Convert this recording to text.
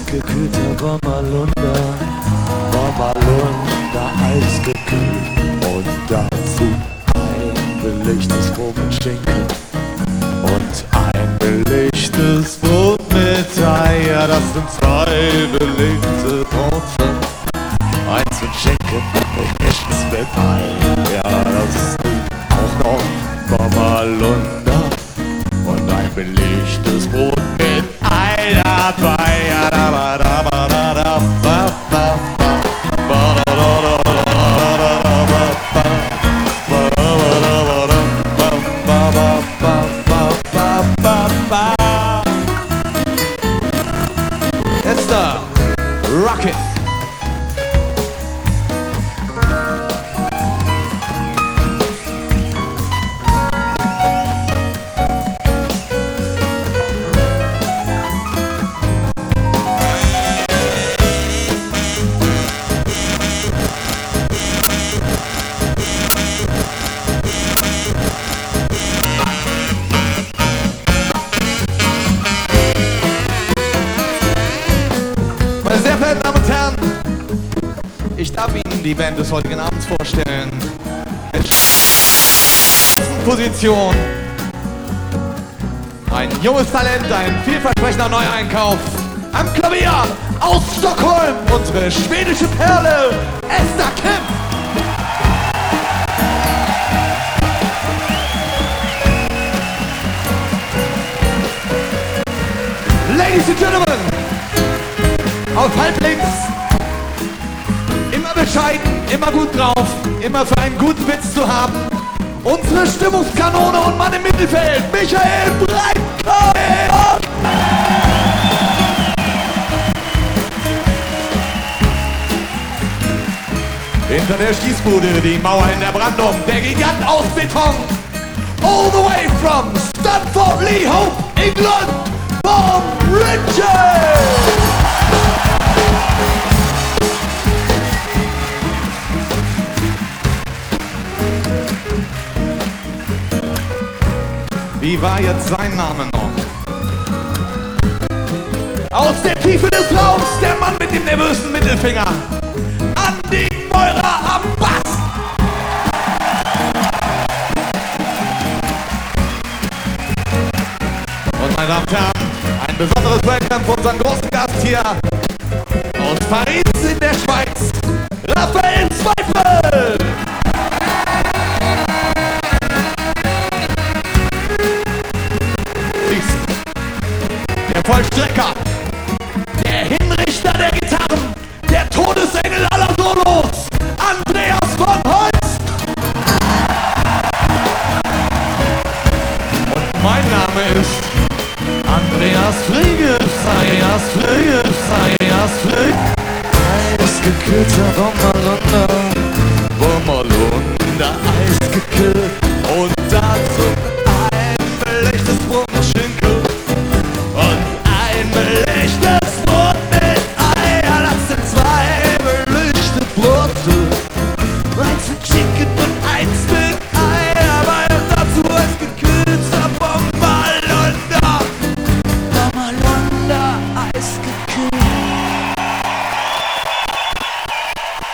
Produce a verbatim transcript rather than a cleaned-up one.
eisgekühlter Bommerlunder, Bommerlunder, eisgekühlt und dazu ein belegtes Brot mit Schinken und ein belegtes Brot mit Ei. Ja, das sind zwei belegte Brote, eins mit Schinken und eins mit Ei. Ja, das ist auch noch Bommerlunder und ein belegtes Brot mit Ei dabei. Ja, da, ba, da, ba, da, da, ba, ba, ba, ba, da, da, da, da, da, ba, ba, ba, ba, ba. Esther, rock it! Meine sehr verehrten Damen und Herren, ich darf Ihnen die Band des heutigen Abends vorstellen. In Position ein junges Talent, ein vielversprechender Neueinkauf. Am Klavier aus Stockholm, unsere schwedische Perle, Esther Kim. Ladies and Gentlemen, auf halblinks, immer bescheiden, immer gut drauf, immer für einen guten Witz zu haben. Unsere Stimmungskanone und Mann im Mittelfeld, Michael Breitkopf! Hinter der Schießbude die Mauer in der Brandung, der Gigant aus Beton. All the way from Stamford-le-Hope, England, Bob Richards! Wie war jetzt sein Name noch? Aus der Tiefe des Raums, der Mann mit dem nervösen Mittelfinger. Andi Meurer am Bass. Und meine Damen und Herren, ein besonderes Welcome für unseren großen Gast hier aus Paris in der Schweiz, Raphael Zweifel. Der Vollstrecker, der Hinrichter der Gitarren, der Todesengel aller Solos, Andreas von Holst. Und mein Name ist Andreas Friges, Andreas Friges, Andreas Friges. Eisgekühlter Bommerlunder,